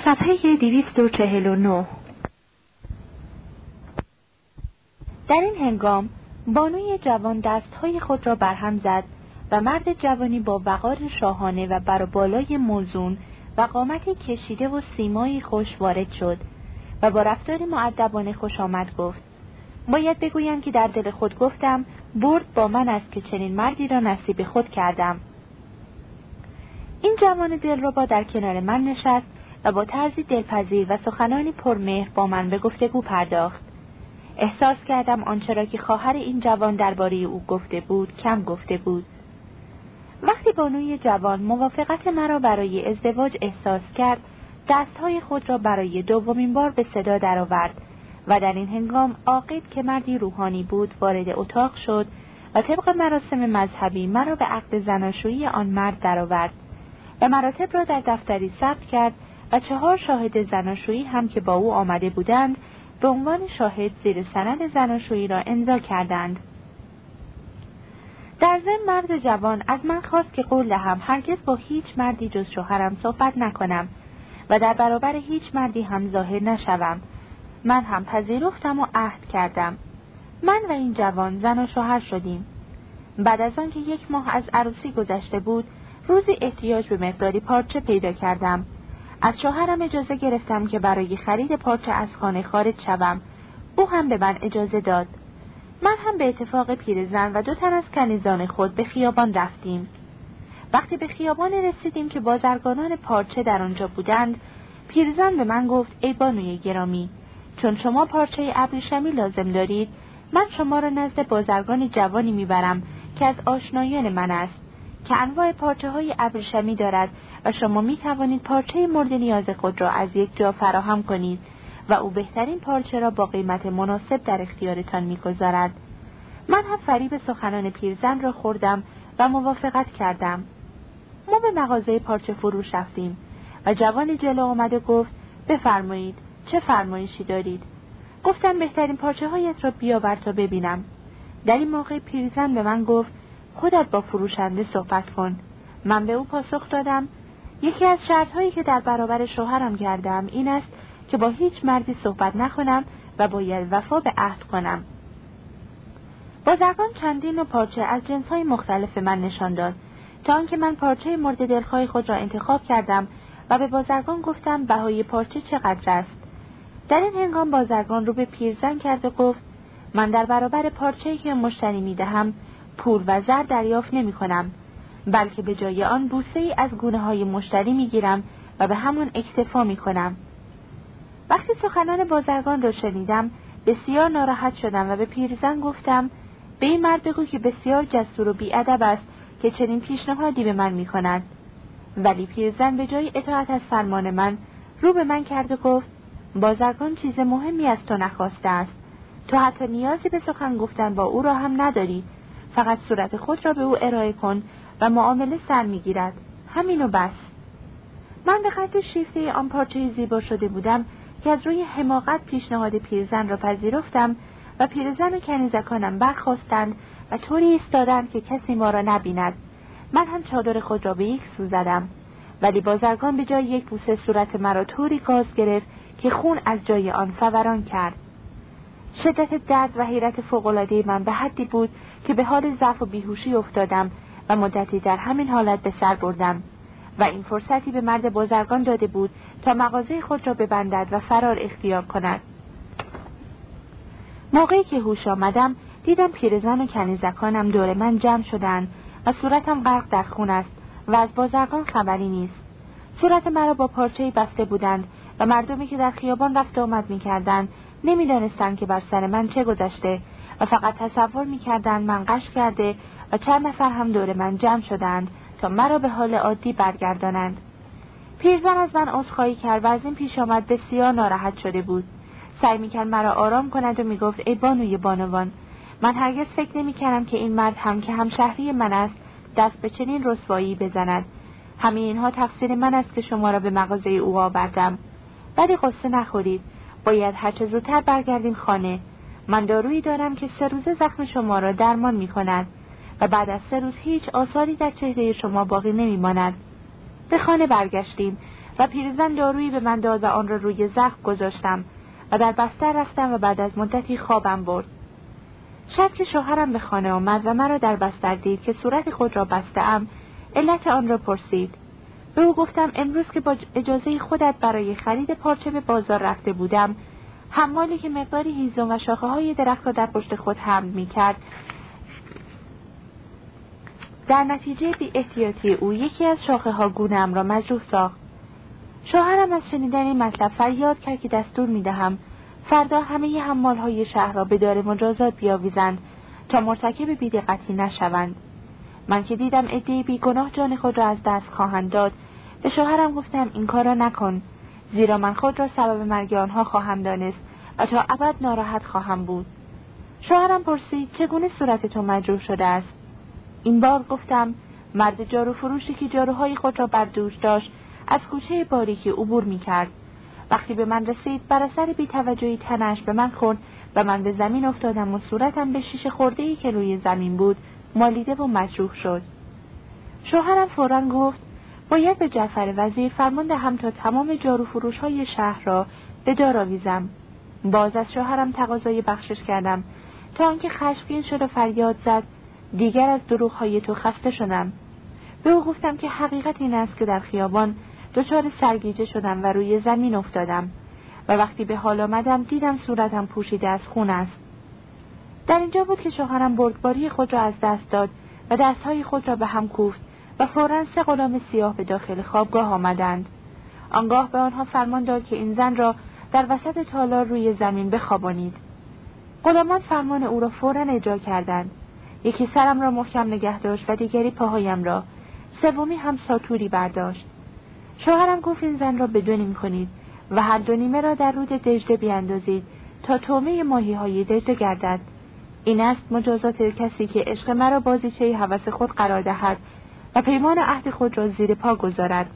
صفحه 249. در این هنگام بانوی جوان دستهای خود را برهم زد و مرد جوانی با وقار شاهانه و بر بالای موزون و قامتی کشیده و سیمایی خوش وارد شد و با رفتاری مؤدبانه خوش آمد گفت: باید بگویم که در دل خود گفتم برد با من است که چنین مردی را نصیب خود کردم. این جوان دلربا در کنار من نشست و با طرزی دلپذیر و سخنانی پرمهر با من به گفتگو پرداخت. احساس کردم آنچه را که خواهر این جوان درباره او گفته بود کم گفته بود. وقتی بانوی جوان موافقت مرا برای ازدواج احساس کرد، دستهای خود را برای دومین بار به صدا درآورد و در این هنگام عاقب که مردی روحانی بود وارد اتاق شد و طبق مراسم مذهبی مرا به عقد زناشویی آن مرد درآورد و مراتب را در دفتری ثبت کرد و 4 شاهد زناشویی هم که با او آمده بودند به عنوان شاهد زیر سند زناشویی را امضا کردند. در ضمن مرد جوان از من خواست که قول دهم هرگز با هیچ مردی جز شوهرم صحبت نکنم و در برابر هیچ مردی هم ظاهر نشوم. من هم پذیرفتم و عهد کردم. من و این جوان زن و شوهر شدیم. بعد از آن که 1 ماه از عروسی گذشته بود، روزی احتیاج به مقداری پارچه پیدا کردم. از شوهرم اجازه گرفتم که برای خرید پارچه از خانه خارج شوم. او هم به من اجازه داد. من هم به اتفاق پیرزن و 2 تن از کنیزان خود به خیابان رفتیم. وقتی به خیابان رسیدیم که بازرگانان پارچه در آنجا بودند، پیرزن به من گفت: ای بانوی گرامی، چون شما پارچه ابریشمی لازم دارید، من شما را نزد بازرگان جوانی میبرم که از آشنایان من است، که انواع پارچه های ابریشمی دارد و شما می توانید پارچه مورد نیاز خود را از یک جا فراهم کنید و او بهترین پارچه را با قیمت مناسب در اختیارتان میگذارد. من هم فریب سخنان پیرزن را خوردم و موافقت کردم. ما به مغازه پارچه فروش رفتیم و جوان جلو آمد و گفت: بفرمایید، چه فرمایشی دارید؟ گفتم: بهترین پارچه هایت را بیاور تا ببینم. در این موقع پیرزن به من گفت: خودت با فروشنده صحبت کن. من به او پاسخ دادم: یکی از شرط‌هایی که در برابر شوهرم کردم این است که با هیچ مردی صحبت نکنم و باید وفا به عهد کنم. بازرگان چندین نوع پارچه از جنس‌های مختلف من نشان داد تا آنکه من پارچه مورد دلخواه خود را انتخاب کردم و به بازرگان گفتم بهای پارچه چقدر است. در این هنگام بازرگان رو به پیرزن کرد و گفت: من در برابر پارچه‌ای که مشتری می‌دهم پول و زر دریافت نمی‌کنم، بلکه به جای آن بوسه‌ای از گونه‌های مشتری می‌گیرم و به همون اکتفا می‌کنم. وقتی سخنان بازرگان را شنیدم بسیار ناراحت شدم و به پیرزن گفتم: به این مرد بگو که بسیار جسور و بی‌ادب است که چنین پیشنهادی به من می‌کند. ولی پیرزن به جای اطاعت از فرمان من رو به من کرد و گفت: بازرگان چیز مهمی از تو نخواسته است. تو حتی نیازی به سخن گفتن با او را هم نداری، فقط صورت خود را به او ارائه کن و معامله سر می‌گیرد. همین و بس. من به قدر شیفته آن پارچه زیبا شده بودم که از روی حماقت پیشنهاد پیرزن را پذیرفتم و پیرزن و کنیزکانم برخاستند و طوری ایستادند که کسی ما را نبیند. من هم چادر خود را به یک سو زدم، ولی بازرگان به جای یک بوسه صورت مرا طوری گاز گرفت که خون از جای آن فوران کرد. شدت درد و حیرت فوق‌العاده من به حدی بود که به حال ضعف و بیهوشی افتادم و مدتی در همین حالت به سر بردم و این فرصتی به مرد بازرگان داده بود تا مغازه خود را ببندد و فرار اختیار کند. موقعی که هوش آمدم دیدم پیرزن و کنیزکانم دور من جمع شدند و صورتم غرق در خون است و از بازرگان خبری نیست. صورت مرا با پارچه‌ای بسته بودند و مردمی که در خیابان رفت و آمد می‌کردند نمی‌دانستند که بر سر من چه گذشته و فقط تصور می‌کردند من غش کرده و چند نفر هم دور من جمع شدند تا مرا به حال عادی برگردانند. پیرزن از من عذرخواهی کرد و از این پیش آمد بسیار ناراحت شده بود. سعی می‌کرد مرا آرام کند و می‌گفت: ای بانوی بانوان، من هرگز فکر نمی‌کردم که این مرد هم که همشهری من است دست به چنین رسوایی بزند. همه اینها تقصیر من است که شما را به مغازه او آوردم. ولی قصه نخورید، باید هرچه زودتر برگردیم خانه. من دارویی دارم که 3 روزه زخم شما را درمان می‌کند و بعد از 3 روز هیچ آثاری در چهره شما باقی نمی‌ماند. به خانه برگشتیم و پیرزن دارویی به من داد و آن را روی زخم گذاشتم و در بستر رفتم و بعد از مدتی خوابم برد. شب که شوهرم به خانه آمد و مرا در بستر دید که صورت خود را بسته‌ام، علت آن را پرسید. به او گفتم امروز که با اجازه خودت برای خرید پارچه به بازار رفته بودم، حمالی که مقداری هیزم و شاخه‌های درخت را در پشت خود حمل می‌کرد، در نتیجه بی احتیاطی او یکی از شاخه‌ها گونه‌ام را مجروح ساخت. شوهرم از شنیدن این مطلب فریاد کرد که دستور می‌دهم فردا همه حمال‌های شهر را به دار مجازات بیاویزند تا مرتکب بی‌دقتی نشوند. من که دیدم عده‌ای بیگناه جان خود را از دست خواهند داد، به شوهرم گفتم این کار را نکن، زیرا من خود را سبب مرگ آنها خواهم دانست و تا ابد ناراحت خواهم بود. شوهرم پرسید چگونه صورت تو مجروح شده است؟ این بار گفتم مرد جارو فروشی که جاروهای خود را بر دوش داشت از کوچه باریکی عبور می‌کرد. وقتی به من رسید بر اثر بی‌توجهی تنش به من خورد و من به زمین افتادم و صورتم به شیشه خورده‌ای که روی زمین بود مالیده و مجروح شد. شوهرم فوراً گفت باید به جعفر وزیر فرمان دهم تا تمام جارو فروش‌های شهر را به دار آویزم. باز از شوهرم تقاضای بخشش کردم تا آنکه خشمگین شد و فریاد زد دیگر از دروغ‌های تو خسته شدم. به او گفتم که حقیقت این است که در خیابان دچار سرگیجه شدم و روی زمین افتادم و وقتی به حال آمدم دیدم صورتم پوشیده از خون است. در اینجا بود که شوهرم بردباری خود را از دست داد و دستهای خود را به هم کوفت و فوراً 3 غلام سیاه به داخل خوابگاه آمدند. آنگاه به آنها فرمان داد که این زن را در وسط تالار روی زمین بخوابانید. غلامان فرمان او را فوراً اجرا کردند. یکی سرم را محکم نگه داشت و دیگری پاهایم را، سومی هم ساتوری برداشت. شوهرم گفت این زن را به 2 نیم کنید و هر 2 نیمه را در رود دجله بیاندازید تا طعمه ماهی‌های دجله گردد. این است مجازات کسی که عشق مرا بازیچه هوس خود قرار دهد و پیمان عهد خود را زیر پا گذارد.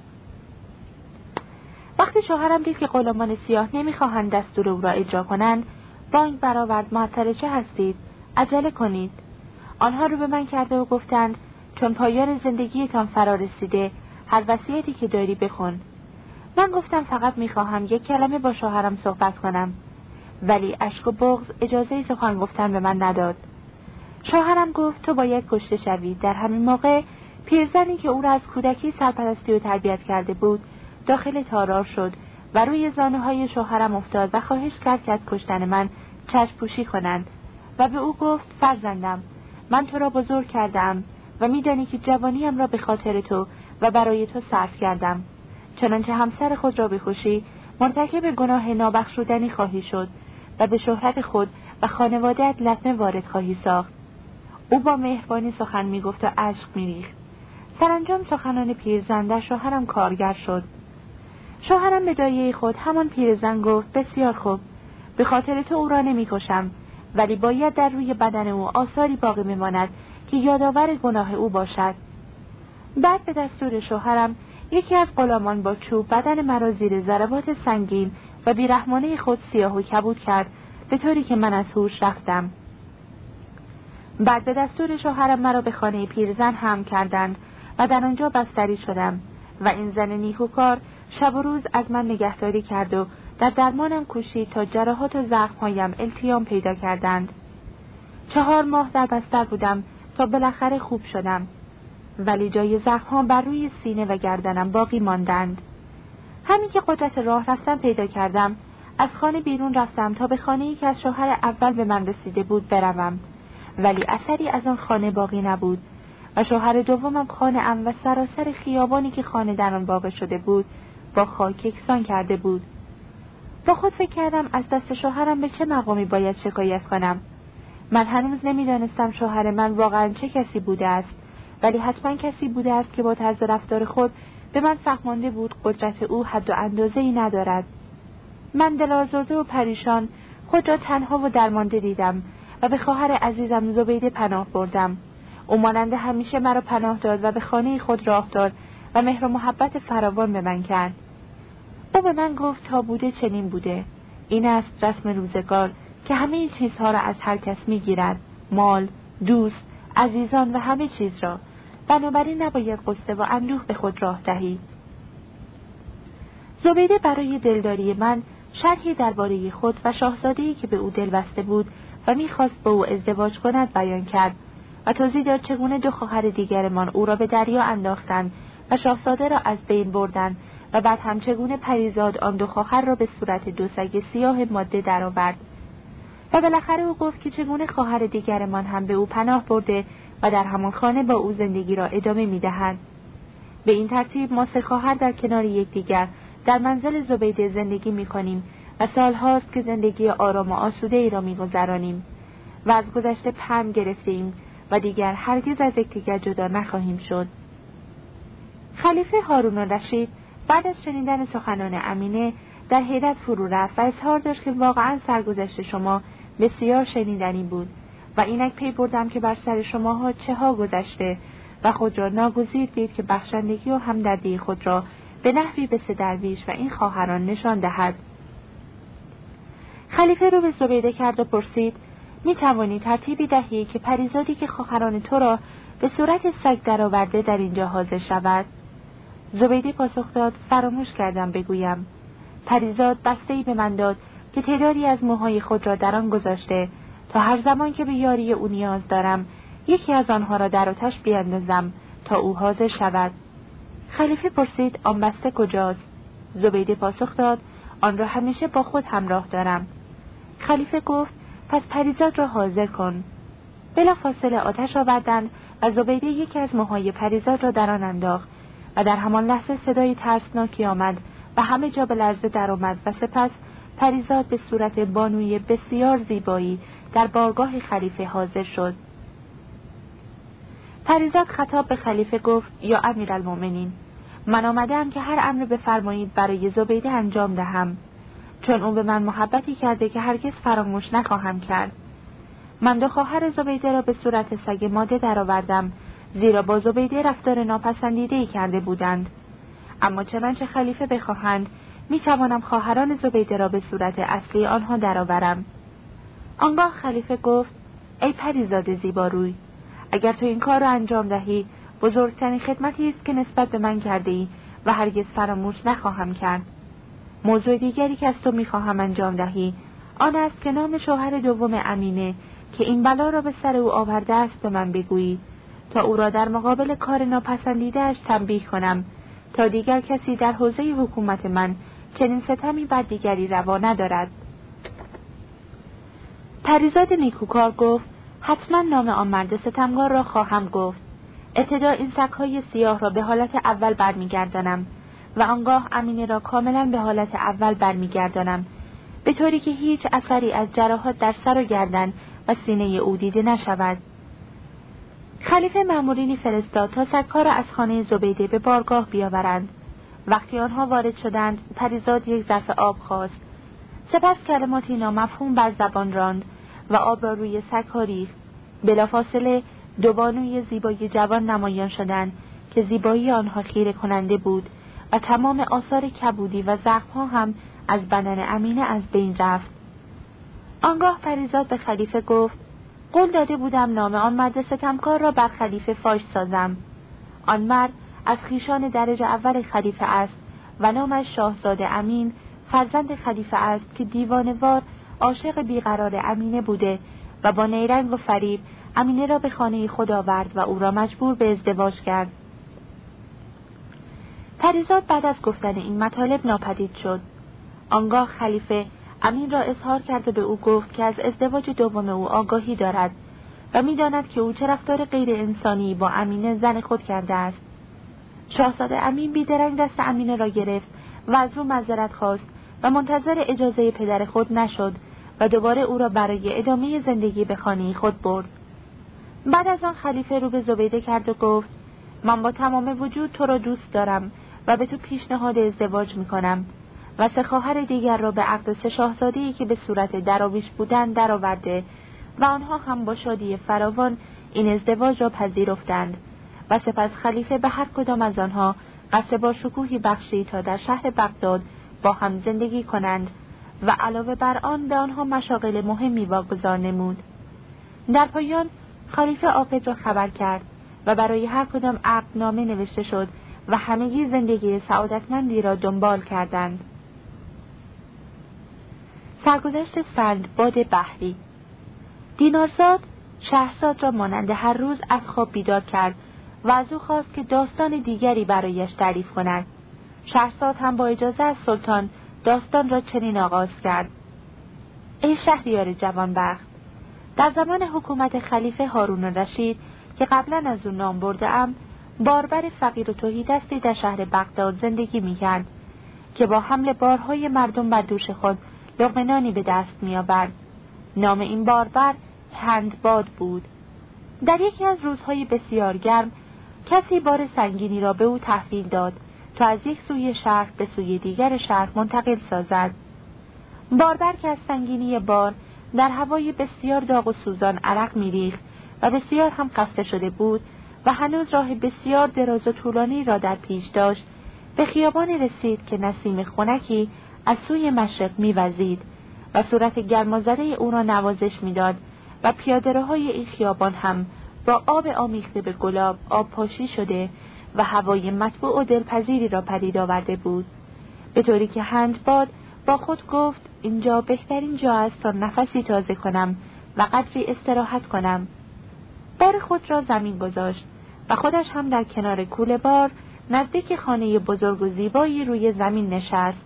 وقتی شوهرم دید که غلامان سیاه نمی‌خواهند دستور او را اجرا کنند، بانگ برآورد معطل چه هستید؟ عجله کنید. آنها رو به من کرده و گفتند چون پایان زندگیتان فرا رسیده هر وصیتی که داری بخون. من گفتم فقط می‌خواهم 1 کلمه با شوهرم صحبت کنم، ولی اشک و بغض اجازه سخن گفتن به من نداد. شوهرم گفت تو باید کشته شوی. در همین موقع پیرزنی که او را از کودکی سرپرستی و تربیت کرده بود داخل تالار شد و روی زانوهای شوهرم افتاد و خواهش کرد که از کشتن من چشم پوشی کنند و به او گفت فرزندم من تو را بزرگ کردم و می‌دانی که جوانیم را به خاطر تو و برای تو صرف کردم. چنانچه همسر خود را بکشی مرتکب گناه نابخشودنی خواهی شد و به شهرت خود و خانواده‌ات لطمه وارد خواهی ساخت. او با مهربانی سخن می‌گفت و اشک می‌ریخت. سرانجام سخنان پیرزن در شوهرم کارگر شد. شوهرم به دایه خود همان پیرزن گفت بسیار خوب، به خاطر تو او را نمی‌کشم، ولی باید در روی بدن او آثاری باقی می‌ماند که یادآور گناه او باشد. بعد به دستور شوهرم یکی از غلامان با چوب بدن مرا زیر ضربات سنگین و بیرحمانه خود سیاه و کبود کرد به طوری که من از هوش رفتم. بعد به دستور شوهرم مرا به خانه پیرزن حمل کردند و در آنجا بستری شدم و این زن نیکوکار شب و روز از من نگهداری کرد و در درمانم کوشید تا جراحات و زخم‌هایم التیام پیدا کردند. 4 ماه در بستر بودم تا بالاخره خوب شدم، ولی جای زخم‌ها بر روی سینه و گردنم باقی ماندند. همین که قدرت راه رفتن پیدا کردم از خانه بیرون رفتم تا به خانه‌ای که از شوهر اول به من رسیده بود بروم، ولی اثری از آن خانه باقی نبود و شوهر دومم خانه‌ام و سراسر خیابانی که خانه در آن واقع شده بود با خاک یکسان کرده بود. با خود فکر کردم از دست شوهرم به چه مقامی باید شکایت کنم. من هنوز نمی‌دانستم شوهر من واقعاً چه کسی بوده است، ولی حتما کسی بوده است که با طرز رفتار خود به من فهمانده بود قدرت او حد و اندازه‌ای ندارد. من دل‌آزرده و پریشان خود را تنها و درمانده دیدم و به خواهر عزیزم زبیده پناه بردم. او مانند همیشه مرا پناه داد و به خانه خود راه داد و مهر و محبت فراوان به من کرد. او به من گفت تا بوده چنین بوده. این است رسم روزگار که همه چیزها را از هر کس می‌گیرد، مال، دوست، عزیزان و همه چیز را. بنابراین نباید غصه و اندوه به خود راه دهی. زبیده برای دلداری من شرحی درباره خود و شاهزاده‌ای که به او دل بسته بود و می‌خواست با او ازدواج کند بیان کرد و توضیح داد چگونه 2 خواهر دیگرمان او را به دریا انداختند و شاهزاده را از بین بردند و بعد هم چگونه پریزاد آن 2 خواهر را به صورت 2 سگ سیاه ماده درآورد. و بالاخره او گفت که چگونه خواهر دیگرمان هم به او پناه برده و در همان خانه با او زندگی را ادامه می‌دهند. به این ترتیب ما 3 خواهر در کنار یکدیگر در منزل زبیده زندگی می‌کنیم و سال‌هاست که زندگی آرام و آسوده ای را می‌گذرانیم و از گذشته پند گرفته‌ایم و دیگر هرگز از یکدیگر جدا نخواهیم شد. خلیفه هارون الرشید بعد از شنیدن سخنان امینه در حیرت فرو رفت و اظهار داشت که واقعا سرگذشت شما بسیار شنیدنی بود و اینک پی بردم که بر سر شماها چه ها گذشته و خود را ناگزیر دید که بخشندگی و همدردی خود را به نحوی به 3 درویش و این خواهران نشان دهد. خلیفه رو به زبیده کرد و پرسید: می توانی ترتیبی دهی که پریزادی که خواهران تو را به صورت سگ درآورده در اینجا حاضر شود؟ زبیده پاسخ داد: فراموش کردم بگویم. پریزاد بسته‌ای به من داد که تعدادی از موهای خود را در آن گذاشته تا هر زمان که به یاری او نیاز دارم یکی از آنها را در آتش بیاندازم تا او حاضر شود. خلیفه پرسید: آن بسته کجاست؟ زبیده پاسخ داد: آن را همیشه با خود همراه دارم. خلیفه گفت: پس پریزاد را حاضر کن. بلافاصله آتش آوردند و زبیده یکی از موهای پریزاد را در آن انداخت و در همان لحظه صدای ترسناکی آمد و همه جا به لرزه درآمد و سپس پریزاد به صورت بانوی بسیار زیبایی در بارگاه خلیفه حاضر شد. پریزاد خطاب به خلیفه گفت: یا امیرالمؤمنین، من آمدم که هر امر بفرمایید برای زبیده انجام دهم، چون او به من محبتی کرده که هرگز فراموش نخواهم کرد. من 2 خواهر زبیده را به صورت سگ ماده درآوردم، زیرا با زبیده رفتار ناپسندیده‌ای کرده بودند. اما چنانچه خلیفه بخواهند می توانم خواهران زبیده را به صورت اصلی آنها درآورم. آنگاه خلیفه گفت: ای پریزاد زیباروی، اگر تو این کار را انجام دهی بزرگترین خدمتی است که نسبت به من کرده‌ای و هرگز فراموش نخواهم کرد. موضوع دیگری که از تو می‌خواهم انجام دهی آن است که نام شوهر دوم امینه که این بلا را به سر او آورده است به من بگویی تا او را در مقابل کار ناپسندیده‌اش تنبیه کنم تا دیگر کسی در حوزه حکومت من چنین ستمی بر دیگری روا ندارد. پریزاد نیکوکار گفت: حتما نام آن مرد ستمگار را خواهم گفت. ابتدا این سگ‌های سیاه را به حالت اول برمیگردانم و آنگاه امینه را کاملا به حالت اول برمیگردانم، به طوری که هیچ اثری از جراحات در سر و گردن و سینه او دیده نشود. خلیفه مأمورینی فرستاد تا سگ‌ها را از خانه زبیده به بارگاه بیاورند. وقتی آنها وارد شدند، پریزاد 1 ظرف آب خواست. سپس کلماتی نامفهوم بر زبان راند و آب را روی سگ‌ها ریخت. بلافاصله 2 بانوی زیبای جوان نمایان شدند که زیبایی آنها خیره کننده بود و تمام آثار کبودی و زخم‌ها هم از بدن امینه از بین رفت. آنگاه پریزاد به خلیفه گفت: قول داده بودم نام آن مرد ستمکار را بر خلیفه فاش سازم. آن مرد از خویشان درجه اول خلیفه است و نامش شاهزاده امین فرزند خلیفه است که دیوانه‌وار عاشق بیقرار امینه بوده و با نیرنگ و فریب امینه را به خانه خود آورد و او را مجبور به ازدواج کرد. پریزاد بعد از گفتن این مطالب ناپدید شد. آنگاه خلیفه امین را اظهار کرد و به او گفت که از ازدواج دوم او آگاهی دارد و می‌داند که او چه رفتار غیر انسانی با امینه زن خود کرده است. شاهزاده امین بیدرنگ دست امینه را گرفت و از او معذرت خواست و منتظر اجازه پدر خود نشد و دوباره او را برای ادامه زندگی به خانه خود برد. بعد از آن خلیفه رو به زبیده کرد و گفت: من با تمام وجود تو را دوست دارم و به تو پیشنهاد ازدواج می‌کنم و 3 خواهر دیگر را به عقد 3 شاهزاده‌ای که به صورت دراویش بودند درآورده و آنها هم با شادی فراوان این ازدواج را پذیرفتند و سپس خلیفه به هر کدام از آنها قصر با شکوهی بخشید تا در شهر بغداد با هم زندگی کنند و علاوه بر آن به آنها مشاغل مهمی واگذار نمود. در پایان خلیفه عاقد را خبر کرد و برای هر کدام عقدنامه نوشته شد و همگی زندگی سعادتمندی را دنبال کردند. سرگذشت سندباد بحری. دینارزاد شهرزاد را مانند هر روز از خواب بیدار کرد و از او خواست که داستان دیگری برایش تعریف کند. شهرزاد هم با اجازه از سلطان داستان را چنین آغاز کرد: ای شهریار جوانبخت، در زمان حکومت خلیفه هارون الرشید که قبلا از او نام برده‌ام، باربر فقیر و تهیدستی در شهر بغداد زندگی می‌کرد که با حمل بارهای مردم بر دوش خود لقمه نانی به دست می‌آورد. نام این باربر هندباد بود. در یکی از روزهای بسیار گرم کسی بار سنگینی را به او تحویل داد تا از یک سوی شهر به سوی دیگر شهر منتقل سازد. باربر که از سنگینی بار در هوای بسیار داغ و سوزان عرق می‌ریخت و بسیار هم خسته شده بود و هنوز راه بسیار دراز و طولانی را در پیش داشت، به خیابانی رسید که نسیم خنکی از سوی مشرق می‌وزید و صورت گرمازده او را نوازش می‌داد و پیاده‌روهای این خیابان هم با آب آمیخته به گلاب آب پاشی شده و هوای مطبوع و دلپذیری را پدید آورده بود، به طوری که هندباد با خود گفت اینجا بهترین جا است تا نفسی تازه کنم و قدری استراحت کنم. بار خود را زمین گذاشت و خودش هم در کنار کوله بار نزدیک خانه بزرگ و زیبایی روی زمین نشست.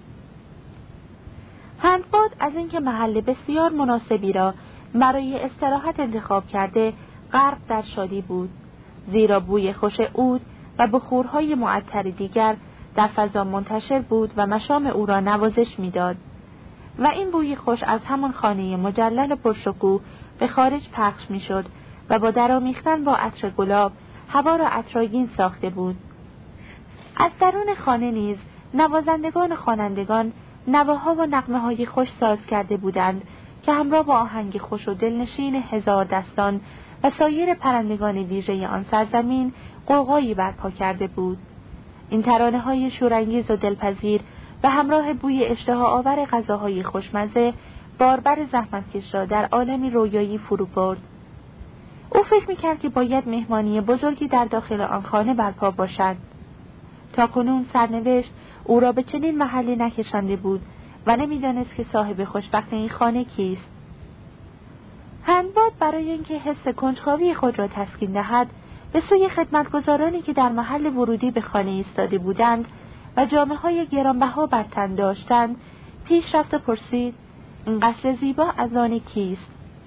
هندباد از اینکه محل بسیار مناسبی را برای استراحت انتخاب کرده غرق در شادی بود، زیرا بوی خوش عود و بخورهای معطر دیگر در فضا منتشر بود و مشام او را نوازش می‌داد و این بوی خوش از همان خانه مجلل پرشکوه به خارج پخش می‌شد و با درآمیختن با عطر گلاب هوا را عطرآگین ساخته بود. از درون خانه نیز نوازندگان و خوانندگان نواها و نغمه‌های خوش ساز کرده بودند که همراه با آهنگ خوش و دلنشین هزار دستان و سایر پرندگان ویژه آن سرزمین غوغایی برپا کرده بود. این ترانه‌های شورانگیز و دلپذیر و همراه بوی اشتهاآور غذاهای خوشمزه باربر زحمتکش را در عالمی رویایی فرو برد. او فکر می‌کرد که باید مهمانی بزرگی در داخل آن خانه برپا باشد. تاکنون سرنوشت او را به چنین محلی نکشانده بود و نمی‌دانست که صاحب خوشبخت این خانه کیست. هندباد برای اینکه حس کنجکاوی خود را تسکین دهد به سوی خدمتگزارانی که در محل ورودی به خانه ایستاده بودند و جامه‌های گرانبها بر تن داشتند پیش رفت و پرسید این قصر زیبا از آن کیست؟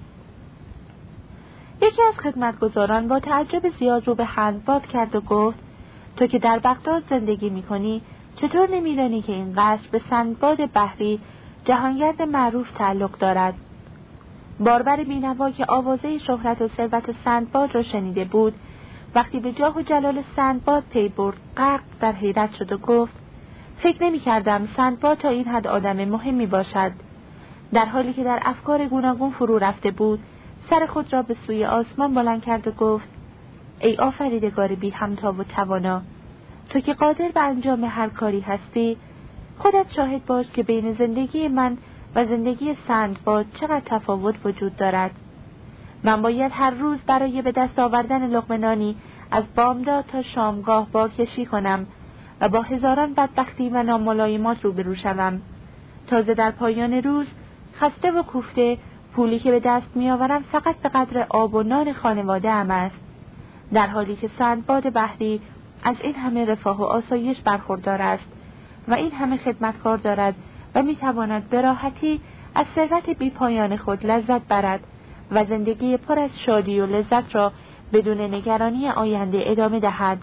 یکی از خدمتگزاران با تعجب زیاد رو به هندباد کرد و گفت تو که در بغداد زندگی می‌کنی چطور نمی‌دانی که این قصر به سندباد بحری جهانگرد معروف تعلق دارد؟ باربر بینوا که آوازه شهرت و ثروت سندباد را شنیده بود وقتی به جاه و جلال سندباد پی برد غرق در حیرت شد و گفت فکر نمی‌کردم سندباد تا این حد آدم مهمی باشد. در حالی که در افکار گوناگون فرو رفته بود سر خود را به سوی آسمان بلند کرد و گفت ای آفریدگار بی همتا و توانا، تو که قادر به انجام هر کاری هستی، خودت شاهد باش که بین زندگی من و زندگی سندباد چقدر تفاوت وجود دارد. من باید هر روز برای به دست آوردن لقمه نانی از بامداد تا شامگاه بارکشی کنم و با هزاران بدبختی و ناملایمات روبرو شوم. تازه در پایان روز خسته و کوفته پولی که به دست میآورم فقط به قدر آب و نان خانواده ام است، در حالی که سندباد بحری از این همه رفاه و آسایش برخوردار است و این همه خدمتکار دارد و میتواند به راحتی از ثروت بی پایان خود لذت برد و زندگی پر از شادی و لذت را بدون نگرانی آینده ادامه دهد.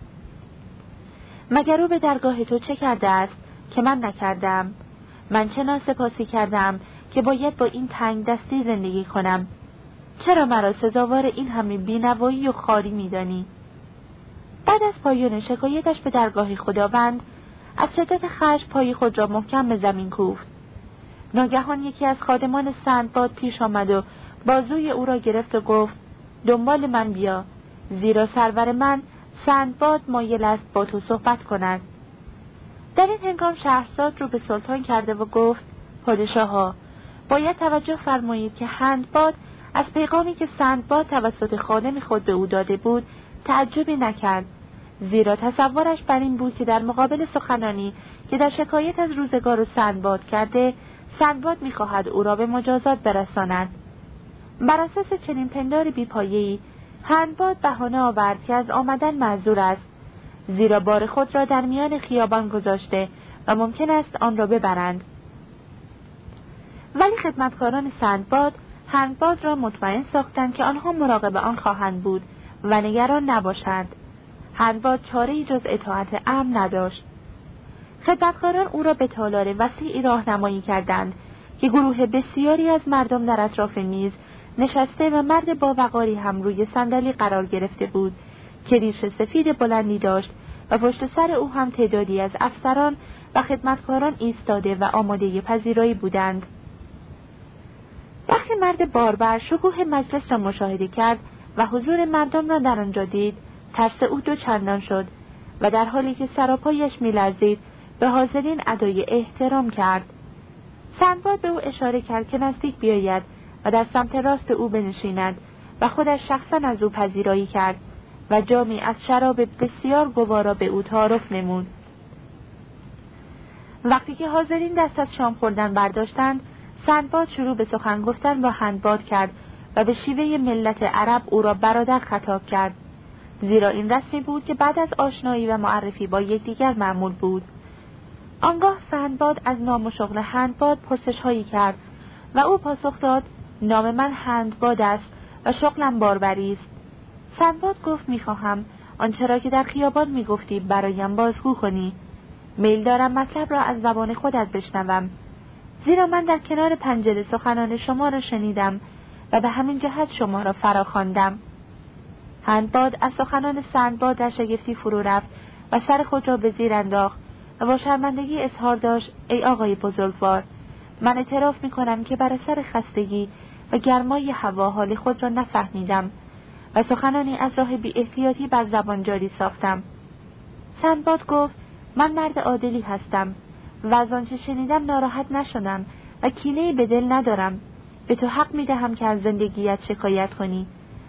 مگر او به درگاه تو چه کرده است که من نکردم؟ من چه ناسپاسی کردم که باید با این تنگ دستی زندگی کنم؟ چرا مرا سزاوار این همه بی‌نوایی و خواری می‌دانی؟ بعد از پایان شکایتش به درگاه خداوند از شدت خشم پای خود را محکم به زمین کوفت. ناگهان یکی از خادمان سندباد پیش آمد و بازوی او را گرفت و گفت دنبال من بیا، زیرا سرور من سندباد مایل است با تو صحبت کند. در این هنگام شهرزاد رو به سلطان کرده و گفت پادشاها، باید توجه فرمایید که هندباد از پیغامی که سندباد توسط خادم خود به او داده بود تعجبی نکرد، زیرا تصورش بر این بود که در مقابل سخنانی که در شکایت از روزگار و سندباد کرده، سندباد می‌خواهد او را به مجازات برساند. بر اساس چنین پندار بی‌پایه‌ای، هندباد بهانه آورد که از آمدن معذور است، زیرا بار خود را در میان خیابان گذاشته و ممکن است آن را ببرند. ولی خدمتکاران سندباد هندباد را مطمئن ساختند که آنها مراقب آن خواهند بود و نگران نباشند. هندباد چاره‌ای جز اطاعت امر نداشت. خدمتکاران او را به تالار وسیعی راهنمایی کردند که گروه بسیاری از مردم در اطراف میز نشسته و مرد با وقاری هم روی صندلی قرار گرفته بود که ریش سفید بلندی داشت و پشت سر او هم تعدادی از افسران و خدمتکاران ایستاده و آماده پذیرایی بودند. وقتی مرد باربر شکوه مجلس را مشاهده کرد و حضور مردم را در آنجا دید، ترس او دو چندان شد و در حالی که سراپایش می‌لرزید به حاضرین ادای احترام کرد. سندباد به او اشاره کرد که نزدیک بیاید و در سمت راست او بنشیند و خودش شخصا از او پذیرایی کرد و جامی از شراب بسیار گوارا به او تعارف نمود. وقتی که حاضرین دست از شام خوردن برداشتند، سندباد شروع به سخن گفتن با هندباد کرد و به شیوه ملت عرب او را برادر خطاب کرد، زیرا این رسمی بود که بعد از آشنایی و معرفی با یکدیگر معمول بود. آنگاه سندباد از نام و شغل هندباد پرسش هایی کرد و او پاسخ داد: نام من هندباد است و شغلم باربری است. سندباد گفت: میخواهم آنچه را که در خیابان میگفتی برایم بازگو کنی. میل دارم مطلب را از زبان خودت بشنوم، زیرا من در کنار پنجره سخنان شما را شنیدم و به همین جهت شما را فراخواندم. هندباد از سخنان سندباد در شگفتی فرو رفت و سر خود را به زیر انداخت و با شرمندگی اظهار داشت: ای آقای بزرگوار، من اعتراف میکنم که بر اثر خستگی و گرمای هوا حال خود را نفهمیدم و سخنانی از راه بی احتیاطی بر زبان جاری ساختم. سندباد گفت: من مرد عادلی هستم و از آنچه شنیدم ناراحت نشدم و کینه‌ای به دل ندارم. به تو حق میدهم که از زندگیت شکایت کنی.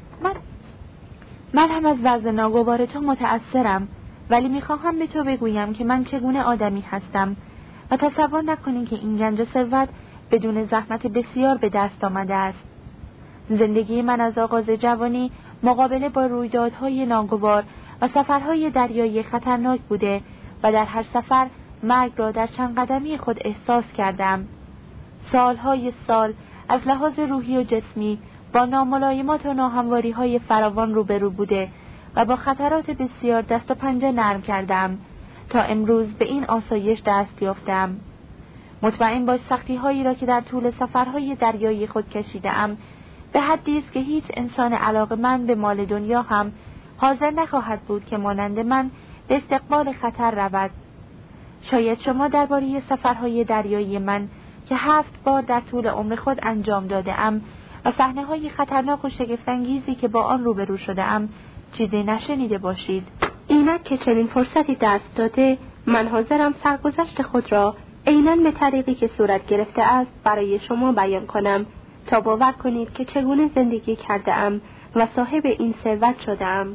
من هم از وضع ناگوار تو متأثرم، ولی میخواهم به تو بگویم که من چگونه آدمی هستم و تصور نکنی که این گنج و ثروت بدون زحمت بسیار به دست آمده است. زندگی من از آغاز جوانی مقابله با رویدادهای ناگوار و سفرهای دریایی خطرناک بوده و در هر سفر مرگ را در چند قدمی خود احساس کردم. سالهای سال از لحاظ روحی و جسمی با ناملایمات و ناهمواری‌های فراوان روبرو بوده و با خطرات بسیار دست و پنجه نرم کردم تا امروز به این آسایش دست یافتم. مطمئن باش سختی‌هایی را که در طول سفرهای دریایی خود کشیده‌ام به حدی است که هیچ انسان علاقه‌مند به مال دنیا هم حاضر نخواهد بود که مانند من به استقبال خطر رود. شاید شما درباره سفرهای دریایی من که 7 بار در طول عمر خود انجام داده‌ام و صحنه‌های خطرناک و شگفت‌انگیزی که با آن روبرو شده‌ام چیزی نشنیده باشید. اینک که چنین فرصتی دست داده، من حاضرم سرگذشت خود را عیناً به طریقی که صورت گرفته است برای شما بیان کنم تا باور کنید که چگونه زندگی کرده‌ام و صاحب این ثروت شده‌ام.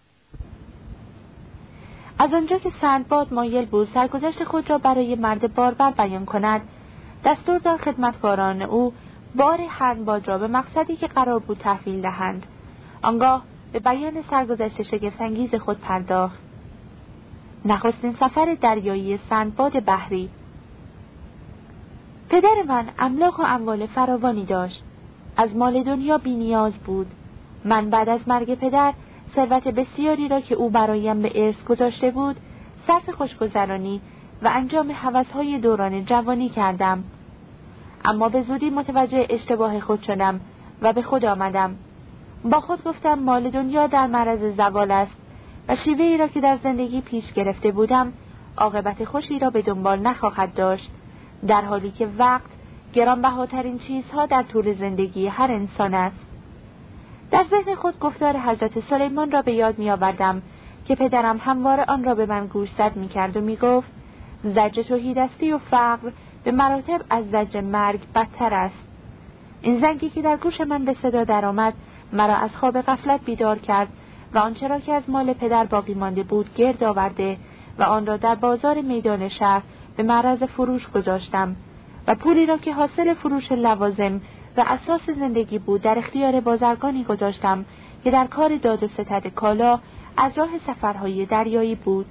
از آنجا که سندباد مایل بود سرگذشت خود را برای مرد باربر بیان کند، دستور داد خدمتکاران او بار هندباد را به مقصدی که قرار بود تحویل دهند. آنگاه به بیان سرگذشت شگفت‌انگیز خود پرداخت. نخستین سفر دریایی سندباد بحری. پدر من املاک و اموال فراوانی داشت. از مال دنیا بی نیاز بود. من بعد از مرگ پدر ثروت بسیاری را که او برایم به ارث گذاشته بود صرف خوشگذرانی و انجام هوس‌های دوران جوانی کردم. اما به زودی متوجه اشتباه خود شدم و به خود آمدم. با خود گفتم مال دنیا در معرض زوال است و شیوهی را که در زندگی پیش گرفته بودم عاقبت خوشی را به دنبال نخواهد داشت، در حالی که وقت گرانبهاترین چیزها در طول زندگی هر انسان است. در ذهن خود گفتار حضرت سلیمان را به یاد می آوردم که پدرم همواره آن را به من گوشزد می کرد و می گفت: زجر تهیدستی و فقر به مراتب از زجر مرگ بدتر است. این زنگی که در گوش من به صدا درآمد مرا از خواب غفلت بیدار کرد و آنچه را که از مال پدر باقی مانده بود گرد آورده و آن را در بازار میدان شهر به معرض فروش گذاشتم و پولی را که حاصل فروش لوازم و اساس زندگی بود در اختیار بازرگانی گذاشتم که در کار داد و ستد کالا از راه سفرهای دریایی بود.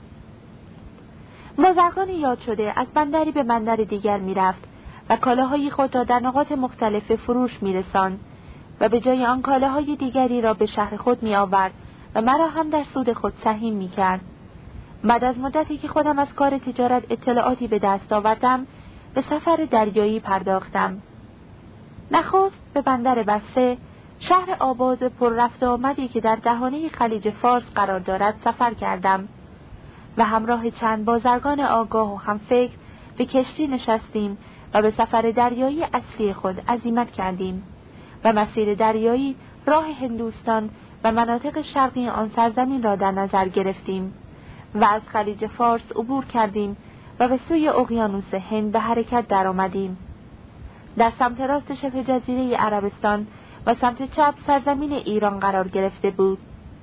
بازرگانی یاد شده از بندری به بندر دیگر می‌رفت و کالاهای خود را در نقاط مختلف فروش می‌رساند و به جای آن کالاهای دیگری را به شهر خود می‌آورد و مرا هم در سود خود سهیم می‌کرد. بعد از مدتی که خودم از کار تجارت اطلاعاتی به دست آوردم، به سفر دریایی پرداختم. نخست به بندر بسته، شهر آباد پر رفت و آمدی که در دهانه خلیج فارس قرار دارد، سفر کردم و همراه چند بازرگان آگاه و همفکر به کشتی نشستیم و به سفر دریایی اصلی خود عزیمت کردیم و مسیر دریایی راه هندوستان و مناطق شرقی آن سرزمین را در نظر گرفتیم و از خلیج فارس عبور کردیم و به سوی اقیانوس هند به حرکت درآمدیم. در سمت راست شبه جزیره عربستان و سمت چپ سرزمین ایران قرار گرفته بود.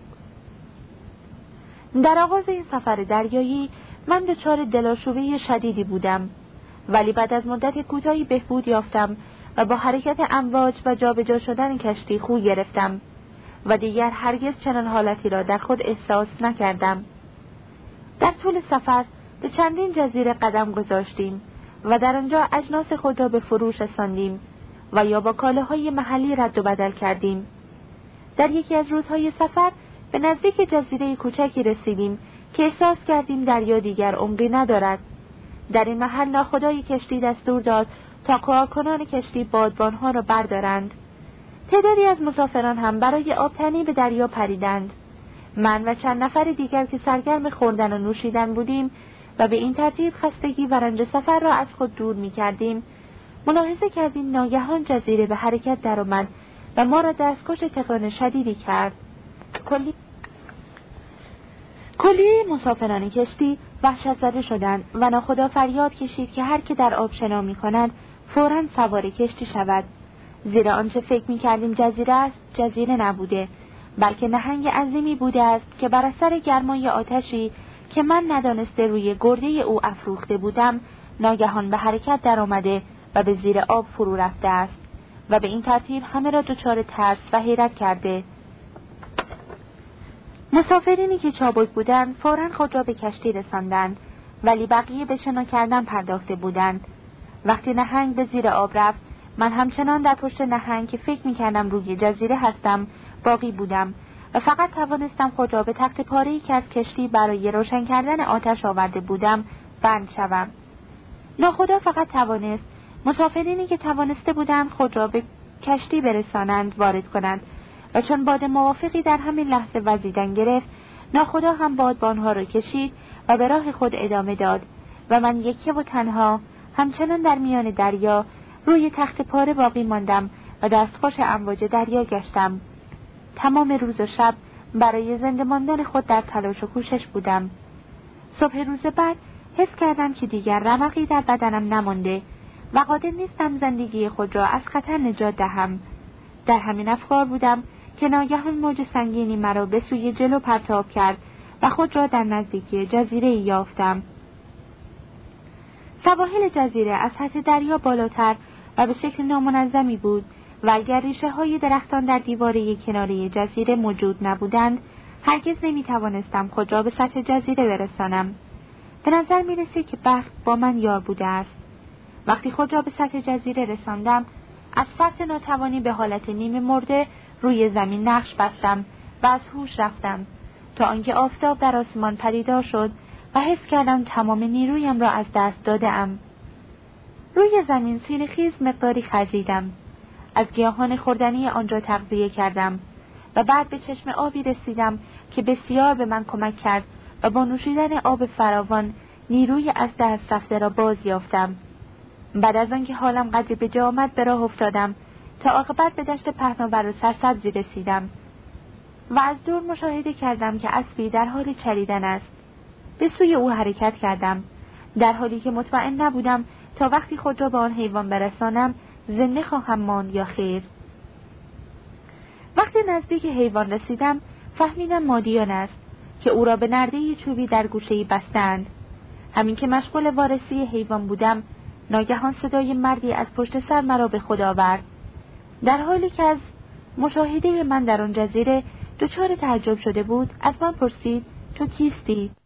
در آغاز این سفر دریایی من دچار دلاشوبه شدیدی بودم، ولی بعد از مدت کوتاهی بهبود یافتم و با حرکت امواج و جابجا شدن کشتی خو گرفتم و دیگر هرگز چنان حالتی را در خود احساس نکردم. در طول سفر به چندین جزیره قدم گذاشتیم و در آنجا اجناس خود را به فروش رساندیم و یا با کالاهای محلی رد و بدل کردیم. در یکی از روزهای سفر به نزدیک جزیره کوچکی رسیدیم که احساس کردیم دریا دیگر عمقی ندارد. در این محل ناخدای کشتی دستور داد تا کارکنان کشتی بادبانها را بردارند. تعدادی از مسافران هم برای آبتنی به دریا پریدند. من و چند نفر دیگر که سرگرم خوردن و نوشیدن بودیم و به این ترتیب خستگی و رنج سفر را از خود دور می کردیم، ملاحظه کردیم ناگهان جزیره به حرکت درآمد و ما را دستکش تکان شدیدی کرد. کلیه مسافران کشتی وحشت زده شدند و ناخدا فریاد کشید که هر که در آب شنا می کند فوراً سوار کشتی شود، زیرا آنچه فکر می کردیم جزیره است جزیره نبوده، بلکه نهنگ عظیمی بوده است که بر اثر گرمای آتشی که من ندانسته روی گرده او افروخته بودم ناگهان به حرکت در آمده و به زیر آب فرو رفته است و به این ترتیب همه را دچار ترس و حیرت کرده. مسافرینی که چابک بودند فوراً خود را به کشتی رساندند، ولی بقیه به شنا کردن پرداخته بودند. وقتی نهنگ به زیر آب رفت، من همچنان در پشت نهنگ که فکر می‌کردم روی جزیره هستم باقی بودم و فقط توانستم خود را به تخت پاره‌ای که از کشتی برای روشن کردن آتش آورده بودم بند شوم. ناخدا فقط توانست مسافرینی که توانسته بودند خود را به کشتی برسانند وارد کنند و چون باد موافقی در همین لحظه وزیدن گرفت، ناخدا هم بادبانها را کشید و به راه خود ادامه داد و من یکی و تنها همچنان در میان دریا روی تخت پاره باقی ماندم و دستخوش امواج دریا گشتم. تمام روز و شب برای زنده ماندن خود در تلاش و کوشش بودم. صبح روز بعد حس کردم که دیگر رمقی در بدنم نمانده و قادر نیستم زندگی خود را از خطر نجات دهم. در همین افکار بودم که ناگهان موج سنگینی مرا به سوی جلو پرتاب کرد و خود را در نزدیکی جزیره یافتم. سواحل جزیره از سطح دریا بالاتر و به شکل نامنظمی بود و اگر ریشه های درختان در دیواره کناری جزیره موجود نبودند، هرگز نمیتوانستم خود را به سطح جزیره برسانم. به نظر میرسید که بخت با من یار بوده است. وقتی خود را به سطح جزیره رساندم، از فرط ناتوانی به حالت نیمه مرده روی زمین نقش بستم و از هوش رفتم تا آنکه آفتاب در آسمان پدیدار شد و حس کردم تمام نیرویم را از دست داده‌ام. روی زمین سینه‌خیز مقداری خزیدم. از گیاهان خوردنی آنجا تغذیه کردم و بعد به چشم آبی رسیدم که بسیار به من کمک کرد و با نوشیدن آب فراوان نیروی از دست رفته را باز یافتم. بعد از آنکه حالم قدری به جا آمد به راه افتادم تا عاقبت به دشت پهناور و سرسبزی رسیدم و از دور مشاهده کردم که اسبی در حال چریدن است. به سوی او حرکت کردم، در حالی که مطمئن نبودم تا وقتی خود را به آن حیوان برسانم زنده خواهم ماند یا خیر. وقتی نزدیک حیوان رسیدم فهمیدم مادیان است که او را به نرده چوبی در گوشه‌ای بستند. همین که مشغول وارسی حیوان بودم، ناگهان صدای مردی از پشت سر مرا به خود آورد. در حالی که از مشاهده من در آن جزیره دچار تعجب شده بود، از من پرسید: تو کیستی؟